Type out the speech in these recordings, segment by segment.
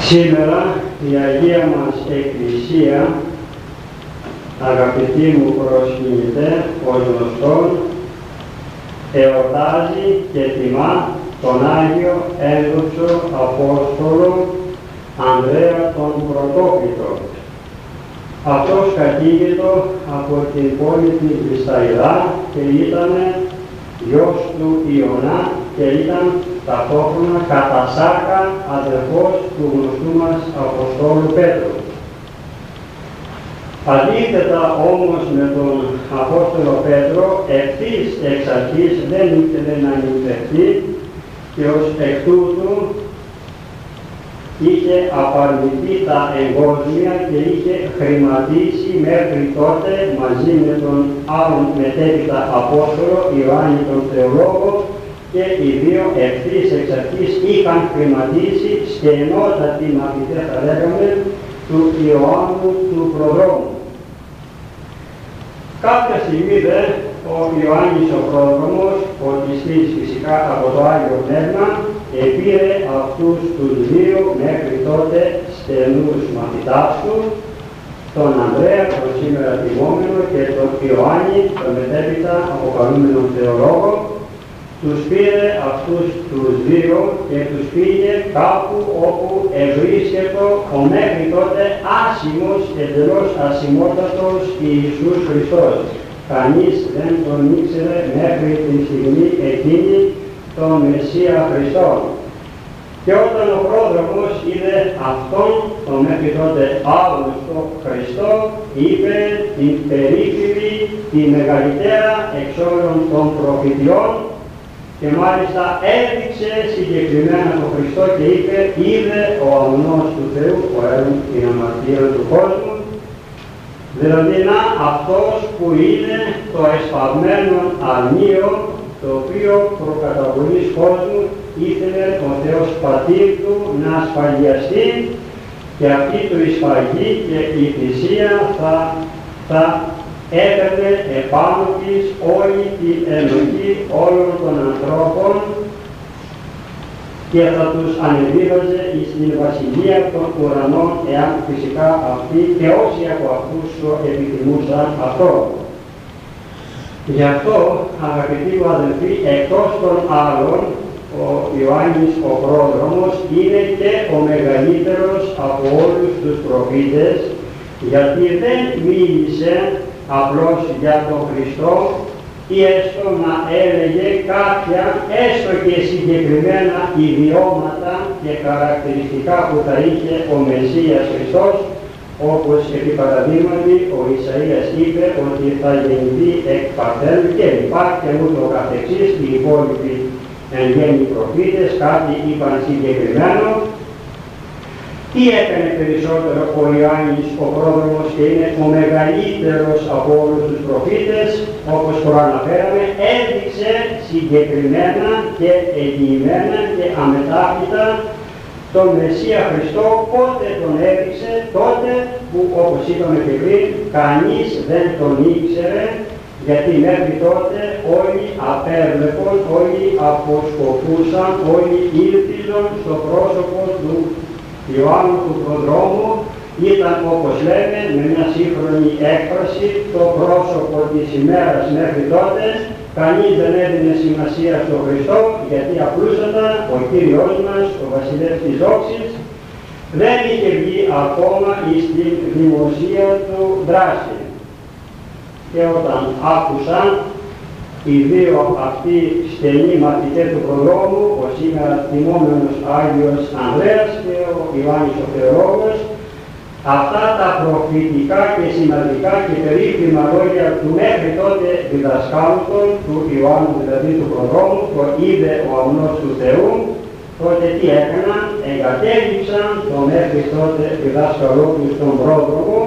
Σήμερα η Αγία μας Εκκλησία, αγαπητοί μου προσκυνητέ, ως γνωστόν, εορτάζει και τιμά τον Άγιο Ένδοξο Απόστολο Ανδρέα τον Πρωτόκλητο. Αυτός κατήγητο από την πόλη της Βυσταϊδά και ήταν γιος του Ιωνά και ήταν ταυτόχρονα κατά σάρκα αδερφός του γνωστού μας Αποστόλου Πέτρου. Αντίθετα όμως με τον Απόστολο Πέτρο, ευθύς εξ αρχής δεν ήθελε να νυφευτεί και ως εκ τούτου είχε απαρνηθεί τα εγκόσμια και είχε χρηματίσει μέχρι τότε μαζί με τον άλλον μετέπειτα Απόστολο Ιωάννη τον Θεολόγο, και οι δύο ευθύς εξ αρχής είχαν χρηματίσει στενότατοι μαθητές, θα λέγαμε, του Ιωάννου του Προδρόμου. Κάποια στιγμή δε ο Ιωάννης ο Πρόδρομος, ποτιστής φυσικά από το Άγιο Πνεύμα, επήρε αυτούς τους δύο μέχρι τότε στενούς μαθητάς του, τον Ανδρέα, τον σήμερα τιμόμενο, και τον Ιωάννη, τον μετέπειτα αποκαλούμενο Θεολόγο. Τους πήρε αυτούς τους δύο και τους πήγε κάπου όπου ευρίσκεται ο μέχρι τότε άσημος, εντελώς ασημότατος Ιησούς Χριστός. Κανείς δεν τον ήξερε μέχρι τη στιγμή εκείνη τον Μεσσία Χριστόν. Και όταν ο πρόδρομος είδε αυτόν τον μέχρι τότε άγνωστο Χριστό, είπε την περίφημη, τη μεγαλύτερα εξ όλων των προφητιών, και μάλιστα έδειξε συγκεκριμένα τον Χριστό και είπε: είδε ο αμνός του Θεού, ο έρων την αμαρτία του κόσμου, δηλαδή να αυτός που είναι το εσπασμένο αρνείο, το οποίο προκαταβολής κόσμου ήθελε ο Θεός Πατήρ του να ασφαλιαστεί, και αυτή του η σφαγή και η θυσία θα έπαιρνε επάνω της όλη την ενοχή όλων των ανθρώπων και θα τους ανεβίβαζε στην βασιλεία των ουρανών, εάν φυσικά αυτοί και όσοι από αυτούς επιθυμούσαν αυτό. Γι' αυτό, αγαπητοί μου αδελφοί, εκτός των άλλων, ο Ιωάννης ο Πρόδρομος είναι και ο μεγαλύτερος από όλους τους προφήτες, γιατί δεν μίλησε απλώς για τον Χριστό ή έστω να έλεγε κάποια έστω και συγκεκριμένα ιδιώματα και χαρακτηριστικά που θα είχε ο Μεσσίας Χριστός, όπως επί παραδείγματι ο Ισαΐας είπε ότι θα γεννηθεί εκ Παρθένου και υπάρχει και ούτω καθεξής. Οι υπόλοιποι εν γέννη προφήτες κάτι είπαν συγκεκριμένο. Τι έκανε περισσότερο ο Ιωάννης ο Πρόδρομος και είναι ο μεγαλύτερος από όλους τους προφήτες, όπως προαναφέραμε, έδειξε συγκεκριμένα και εγγυημένα και αμετάφυτα τον Μεσσία Χριστό. Πότε τον έδειξε? Τότε που, όπως είπαμε και πριν, κανείς δεν τον ήξερε, γιατί μέχρι τότε όλοι απέβλεπαν, όλοι αποσκοπούσαν, όλοι ήλπιζαν στο πρόσωπο του Ιωάννου του Προδρόμου. Ήταν, όπως λέμε με μια σύγχρονη έκφραση, το πρόσωπο της ημέρας μέχρι τότε. Κανείς δεν έδινε σημασία στον Χριστό, γιατί απλούστατα ο Κύριος μας, ο βασιλεύς της δόξης, δεν είχε βγει ακόμα στην δημοσία του δράση. Και όταν άκουσαν οι δύο αυτοί στενοί μαθητές του Προδρόμου, ο σήμερα τιμόμενος Άγιος Ανδρέας και ο Ιωάννης ο Θεολόγος, αυτά τα προφητικά και σημαντικά και περίφημα λόγια του μέχρι τότε διδασκάλου του Ιωάννου, δηλαδή του Προδρόμου, το είδε ο αμνός του Θεού, τότε τι έκαναν? Εγκατέλειψαν το μέχρι τότε διδάσκαλό του στον Πρόδρομο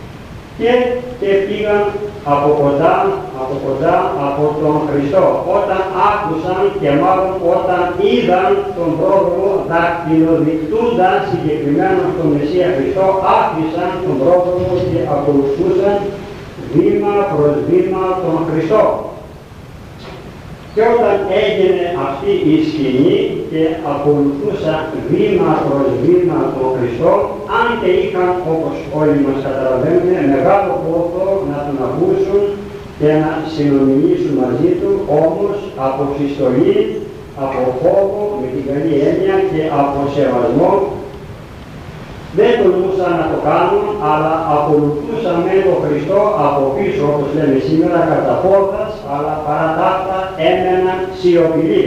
και πήγαν από κοντά από τον Χριστό. Όταν άκουσαν και μάλλον όταν είδαν τον Πρόδρομο δακτυλοδεικτούνταν συγκεκριμένα στον Μεσσία Χριστό, άφησαν τον Πρόδρομο και ακολουθούσαν βήμα προς βήμα τον Χριστό. Και όταν έγινε αυτή η σκηνή και ακολουθούσαν βήμα προς βήμα τον Χριστό, αν και είχαν, όπως όλοι μας καταλαβαίνουμε, μεγάλο πόθο να τον ακούσουν και να συνομιλήσουν μαζί του, όμως από συστολή, από φόβο, με την καλή έννοια και από σεβασμό, δεν τολμούσαν να το κάνουν, αλλά ακολουθούσαν με τον Χριστό από πίσω, όπως λέμε σήμερα, κατά πόδας, αλλά παρά τα αυτά έμεναν σιωπηλοί.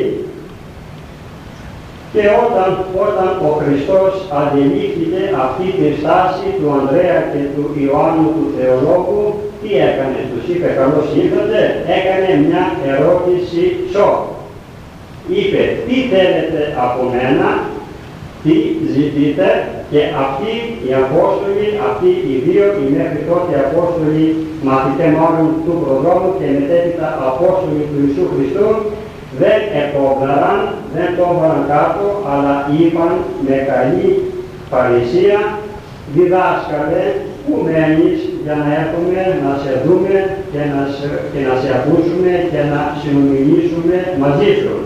Και όταν ο Χριστός αντιλήφθηκε αυτή τη στάση του Ανδρέα και του Ιωάννου του Θεολόγου, τι έκανε? Τους είπε καλώς ήρθατε? Έκανε μια ερώτηση σοκ. Είπε, τι θέλετε από μένα, τι ζητείτε? Και αυτοί οι Απόστολοι, αυτοί οι δύο, οι μέχρι τότε Απόστολοι, μαθητές μάλλον του προδρόμου και μετέπειτα Απόστολοι του Ιησού Χριστού, δεν επόβαραν, δεν το έβαλαν κάτω, αλλά είπαν με καλή παρησία, διδάσκαλε, πού μένεις για να έρθουμε να σε δούμε και να σε ακούσουμε και να συνομιλήσουμε μαζί σου.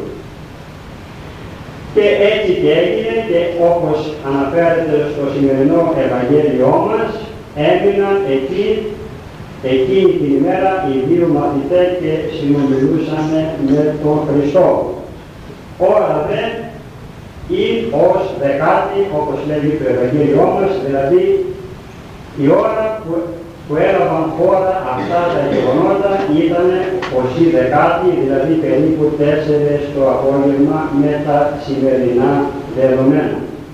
Και έτσι και έγινε, και όπως αναφέρεται στο σημερινό Ευαγγέλιό μας, έμειναν εκεί εκείνη την ημέρα οι δύο μαθητές και συνομιλούσαν με τον Χριστό. Ώρα δε ή ως δεκάτη, όπως λέγει το Ευαγγέλιό μας, δηλαδή η ώρα που έλαβαν χώρα αυτά τα γεγονότα ήταν ως η δεκάτη, δηλαδή περίπου 4 το απόγευμα με τα σημερινά δεδομένα.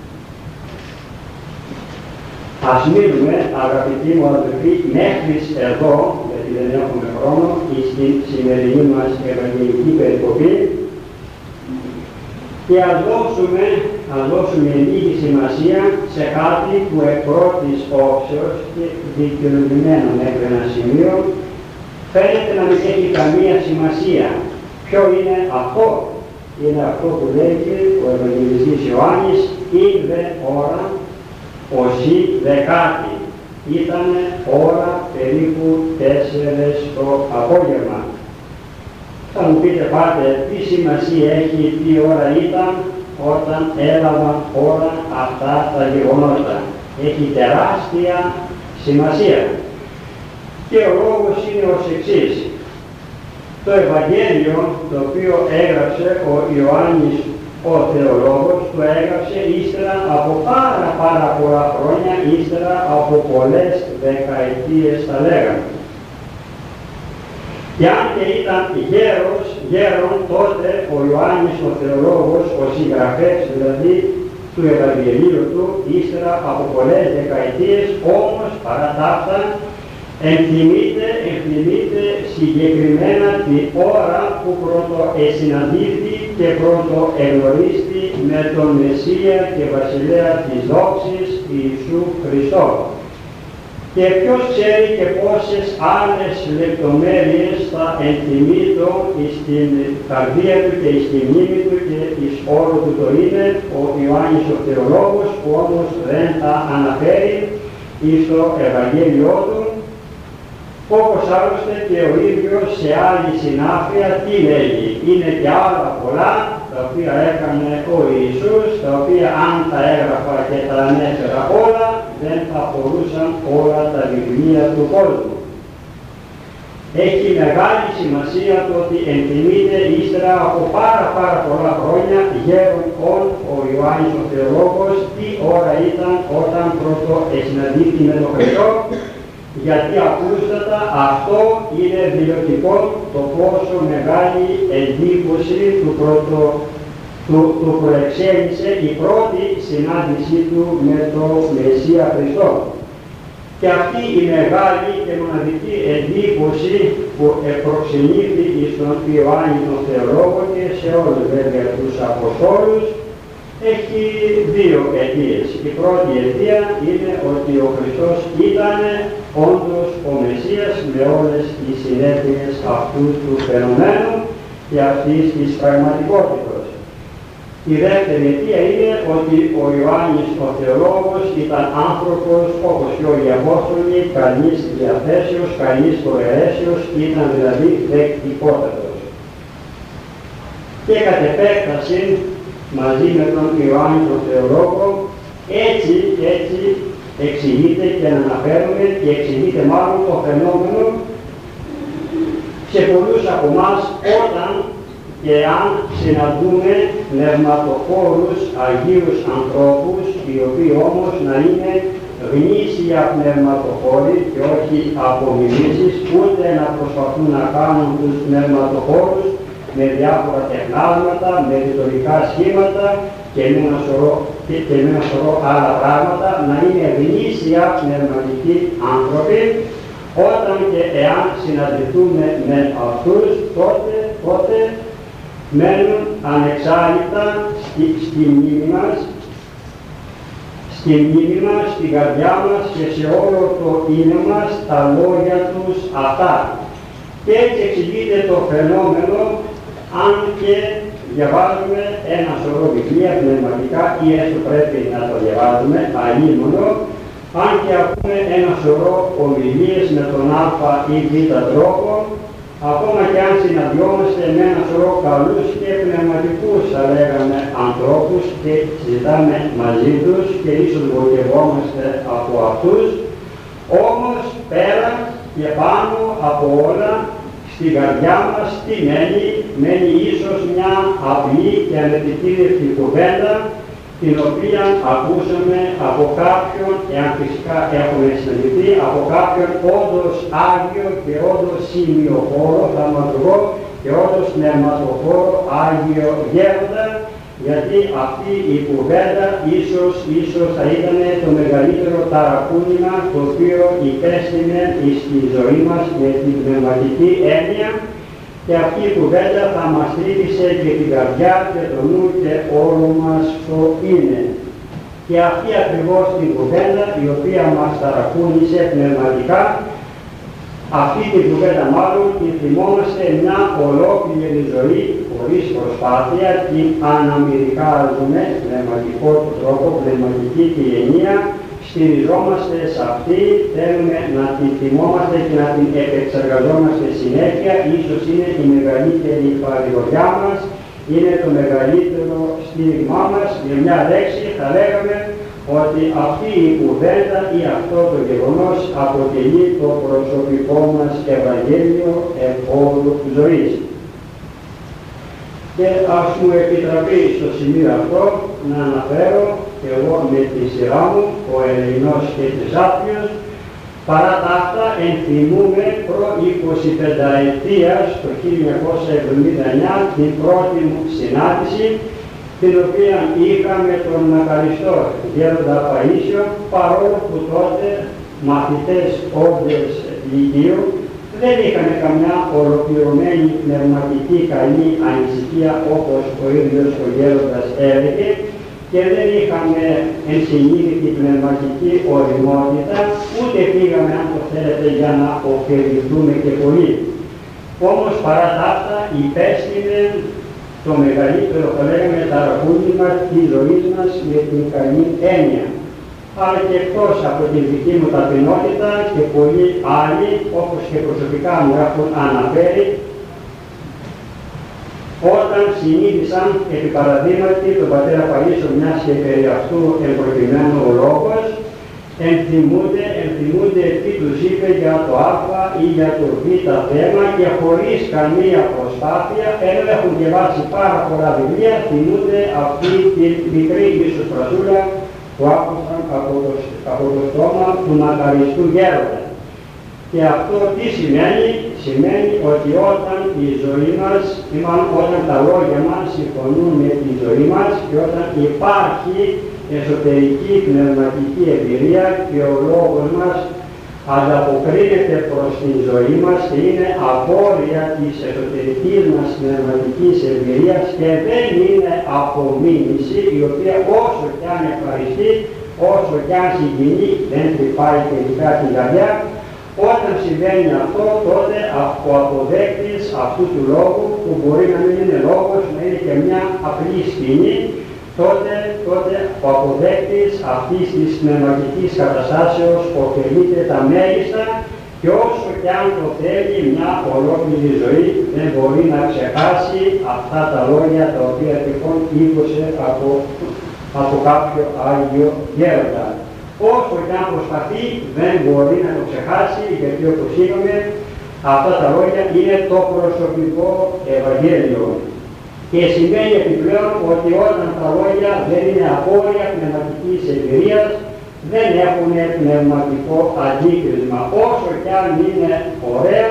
Ας μείνουμε, αγαπητοί μου αδελφοί, μέχρι εδώ, γιατί δεν έχουμε χρόνο, στη σημερινή μας ευαγγελική περικοπή, και ας δώσουμε λίγη σημασία σε κάτι που εκ πρώτης όψεως και δικαιολογημένο μέχρι ένα σημείο φαίνεται να μην έχει καμία σημασία. Ποιο είναι αυτό? Είναι αυτό που λέγει ο Ευαγγελιστής Ιωάννης, «Ήλθε ώρα οσί δεκάτη». Ήταν ώρα περίπου 4 το απόγευμα. Θα μου πείτε, πάτε, τι σημασία έχει, τι ώρα ήταν όταν έλαβαν χώρα αυτά τα γεγονότα? Έχει τεράστια σημασία. Και ο λόγος είναι ως εξής. Το Ευαγγέλιο, το οποίο έγραψε ο Ιωάννης ο Θεολόγος, το έγραψε ύστερα από πάρα πολλά χρόνια, ύστερα από πολλές δεκαετίες θα λέγαμε. Και αν και ήταν γέρον, τότε ο Ιωάννης ο Θεολόγος, ο συγγραφέας δηλαδή του Ευαγγελίου του, ύστερα από πολλές δεκαετίες, όμως παρά τα αυτά, ενθυμείται συγκεκριμένα την ώρα που πρώτο συναντήθη και πρώτο εγνωρίστη με τον Μεσσία και Βασιλέα της δόξης Ιησού Χριστό. Και ποιος ξέρει και πόσες άλλες λεπτομέρειες θα ενθυμείτο στην καρδία του και στη μνήμη του και εις όλο του το είναι ο Ιωάννης ο Θεολόγος, που όμως δεν θα αναφέρει εις το Ευαγγέλιό του, όπως άλλωστε και ο ίδιος σε άλλη συνάφεια τι λέγει? Είναι και άλλα πολλά τα οποία έκανε ο Ιησούς, τα οποία αν τα έγραφα και τα ανέφερα όλα, δεν θα αφορούσαν όλα τα βιβλία του κόσμου. Έχει μεγάλη σημασία το ότι ενθυμείται ύστερα από πάρα πολλά χρόνια γέρον ο Ιωάννης ο Θεολόγος τι ώρα ήταν όταν πρώτο συναντήθη με τον Χριστό, γιατί απλούστατα αυτό είναι δηλωτικό το πόσο μεγάλη εντύπωση του προεξέλιξε η πρώτη συνάντησή του με τον Μεσσία Χριστό. Και αυτή η μεγάλη και μοναδική εντύπωση που προξενήθη στον Ιωάννη τον Θεολόγο και σε όλους βέβαια τους Αποστόλους έχει δύο αιτίες. Η πρώτη αιτία είναι ότι ο Χριστός ήταν όντως ο Μεσσίας με όλες τις συνέπειες αυτού του φαινομένου και αυτής της πραγματικότητας. Η δεύτερη αιτία είναι ότι ο Ιωάννης ο Θεολόγος ήταν άνθρωπος όπως και όλοι οι Απόστολοι, καλής διαθέσεως, καλής προαιρέσεως, ήταν δηλαδή δεκτικότατος. και κατ' επέκταση μαζί με τον Ιωάννη τον Θεολόγο έτσι εξηγείται και αναφέρουμε και εξηγείται μάλλον το φαινόμενο σε πολλούς από εμάς όταν και αν συναντούμε πνευματοφόρους Αγίους ανθρώπους, οι οποίοι όμως να είναι γνήσια πνευματοφόροι και όχι απομιμήσεις, ούτε να προσπαθούν να κάνουν τους πνευματοφόρους με διάφορα τεχνάσματα, με ρητορικά σχήματα και με ένα σωρό άλλα πράγματα, να είναι γνήσια πνευματικοί άνθρωποι. Όταν και εάν συναντηθούμε με αυτούς, τότε μένουν ανεξάρτητα στη μνήμη μας, στην καρδιά μας και σε όλο το είναι μας τα λόγια τους αυτά. Και έτσι εξηγείται το φαινόμενο, αν και διαβάζουμε ένα σωρό βιβλία πνευματικά ή έστω πρέπει να το διαβάζουμε αλλήμωνο, αν και ακούμε ένα σωρό ομιλίες με τον α ή β τρόπο, ακόμα και αν συναντιόμαστε με ένα σωρό καλούς και πνευματικούς, θα λέγαμε, ανθρώπους και συζητάμε μαζί τους και ίσως βοηθευόμαστε από αυτούς, όμως πέρα και πάνω από όλα στην καρδιά μας τι μένει ίσως μια απλή και ανεπιτήρευτη κουβέντα, την οποία ακούσαμε από κάποιον, εάν φυσικά έχουμε συναντηθεί, από κάποιον όντως Άγιο και όντως σημειοφόρο, θαυματουργό και όντως πνευματοφόρο Άγιο Γέροντα, γιατί αυτή η κουβέντα ίσως θα ήταν το μεγαλύτερο ταρακούνημα το οποίο υπέστεινε στη ζωή μας με την πνευματική έννοια, και αυτή η κουβέντα θα μας τρύπησε και την καρδιά και το νου και όλο μας το είναι. Και αυτή ακριβώς την κουβέντα η οποία μας ταρακούνησε πνευματικά, αυτή την κουβέντα μάλλον την θυμόμαστε μια ολόκληρη ζωή χωρίς προσπάθεια, την αναμυρικάζουμε πνευματικό τρόπο, πνευματική τη ενία, στηριζόμαστε σε αυτή, θέλουμε να την θυμόμαστε και να την επεξεργαζόμαστε συνέχεια. Ίσως είναι η μεγαλύτερη παρηγοριά μας, είναι το μεγαλύτερο στήριγμά μας. Με μια λέξη θα λέγαμε ότι αυτή η κουβέντα ή αυτό το γεγονός αποτελεί το προσωπικό μας Ευαγγέλιο όλου ζωής. Και ας μου επιτραπεί στο σημείο αυτό να αναφέρω και εγώ με τη σειρά μου, ο Ελεηνός και της Άπτιος, παρά τα αυτά ενθυμούμε προ 25 ετίας το 1979 την πρώτη μου συνάντηση, την οποία είχα με τον μακαριστό Γέροντα Παΐσιο, παρόλο που τότε μαθητές όντες λυκείου δεν είχαν καμιά ολοκληρωμένη πνευματική καλή ανησυχία όπως ο ίδιος ο Γέροντας έλεγε, και δεν είχαμε ενσυνείδητη πνευματική οριμότητα, ούτε πήγαμε, αν το θέλετε, για να ωφεληθούμε και πολύ. Όμως παρά τα αυτά υπέστεινε το μεγαλύτερο, θα λέγαμε, ταρακούνημα της ζωής μας με την καλή έννοια. Αλλά και εκτός από την δική μου ταπεινότητα και πολλοί άλλοι, όπως και προσωπικά μου έχουν αναφέρει, όταν συνείδησαν επί παραδείγματι τον πατέρα Παΐσιο, μιας και περί αυτού εμπροκειμένου ο λόγος, ενθυμούνται τι τους είπε για το α ή για το β θέμα, και χωρίς καμία προσπάθεια, ενώ έχουν διαβάσει πάρα πολλά βιβλία, θυμούνται αυτή τη μικρή ίσως φρασούλα που άκουσαν από το στόμα του μακαριστού Γέροντα. Και αυτό τι σημαίνει? Σημαίνει ότι όταν η ζωή μας, ή μάλλον όταν τα λόγια μας συμφωνούν με τη ζωή μας και όταν υπάρχει εσωτερική πνευματική εμπειρία και ο λόγος μας ανταποκρίνεται προς τη ζωή μας και είναι απόρρια της εσωτερικής μας πνευματικής εμπειρίας και δεν είναι απομίμηση, η οποία όσο κι αν ευχαριστεί, όσο κι αν συγκινεί, δεν τρυπάει τελικά την καρδιά. Όταν συμβαίνει αυτό, τότε ο αποδέκτης αυτού του λόγου, που μπορεί να μην είναι λόγος, να είναι και μια απλή σκηνή, τότε ο αποδέκτης αυτής της πνευματικής καταστάσεως ωφελείται τα μέγιστα Και όσο κι αν το θέλει μια ολόκληρη ζωή, δεν μπορεί να ξεχάσει αυτά τα λόγια τα οποία τυχόν ήκουσε από κάποιο Άγιο Γέροντα. Όσο κι αν προσπαθεί, δεν μπορεί να το ξεχάσει, γιατί όπως είπαμε, αυτά τα λόγια είναι το προσωπικό Ευαγγέλιο. Και σημαίνει επιπλέον ότι όταν τα λόγια δεν είναι απόρρια πνευματικής εμπειρίας, δεν έχουν πνευματικό αντίκρισμα. Όσο κι αν είναι ωραία,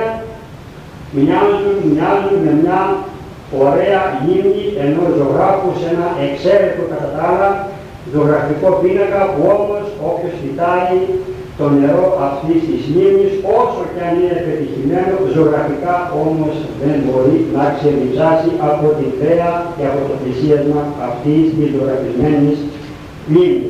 μοιάζουν με μια ωραία λίμνη ενός ζωγράφου σε ένα εξαίρετο κατά τα άλλα ζωγραφικό πίνακα, που όμως όποιος κοιτάει το νερό αυτής της λίμνης, όσο κι αν είναι πετυχημένο, ζωγραφικά όμως δεν μπορεί να ξεριζάσει από την θέα και από το πλησίασμα αυτής της ζωγραφισμένης λίμνης.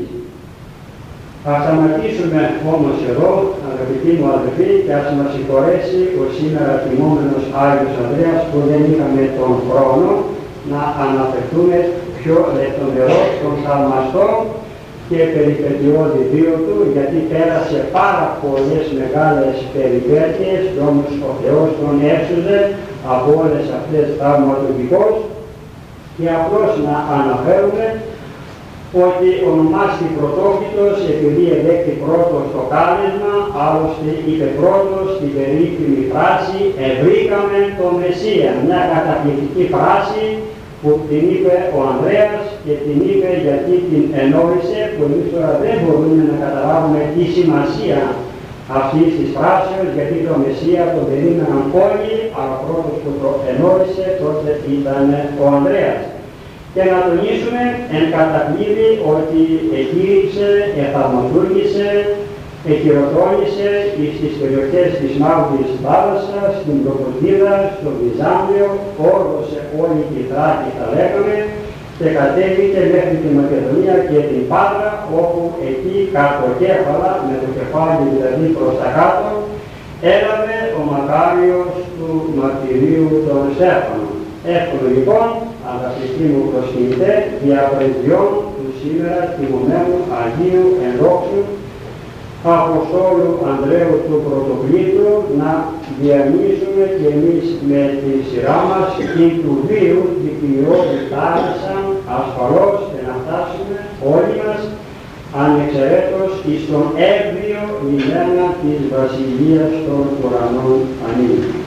Ας σταματήσουμε όμως εδώ, αγαπητοί μου αδελφοί, και ας μας συγχωρέσει ο σήμερα τιμόμενος Άγιος Ανδρέας που δεν είχαμε τον χρόνο να αναφερθούμε πιο λεπτομερώς στον θαυμαστό και περιπετειώδη βίο του, γιατί πέρασε πάρα πολλές μεγάλες περιπέτειες και όμως ο Θεός τον έσωζε από όλες αυτές θαυματουργικώς. Και απλώς να αναφέρουμε ότι ονομάστηκε πρωτόφυτος επειδή ελέγχθη πρώτος στο κάλεσμα, άλλωστε είπε πρώτος στην περίφημη φράση «Ευρήκαμε τον Μεσσία», μια καταπληκτική φράση που την είπε ο Ανδρέας και την είπε γιατί την ενόησε, που εμείς τώρα δεν μπορούμε να καταλάβουμε τη σημασία αυτής της φράσεως, γιατί το Μεσσία τον περίμεναν όλοι, αλλά πρώτος που το ενόησε τότε ήταν ο Ανδρέας. Και να τονίσουμε εν κατακλείδη ότι εκήρυξε, εθαυματούργησε, εκχειροτώνησε στις περιοχές της Μαύρης Θάλασσας, στην Προκοτίδα, στο Βυζάντιο, όρδωσε όλη τη Θράκη θα λέγαμε, και κατέβηκε μέχρι τη Μακεδονία και την Πάτρα, όπου εκεί κατοκέφαλα, με το κεφάλι δηλαδή προς τα κάτω, έλαβε ο μακάριος του μαρτυρίου των Στέφανων. Εύκολο λοιπόν, αγαπητοί μου προσκυνητέ, δια πρεσβειών του σήμερα τιμωμένου Αγίου Ενδόξου Αποστόλου Ανδρέου του Πρωτοκλήτου, να διανύσουμε και εμείς με τη σειρά μας την του βίου την ποιότητα θάλασσα ασφαλώς και να φτάσουμε όλοι μας ανεξαιρέτως εις τον έβδιο λιμένα της Βασιλείας των Ουρανών. Αμήν.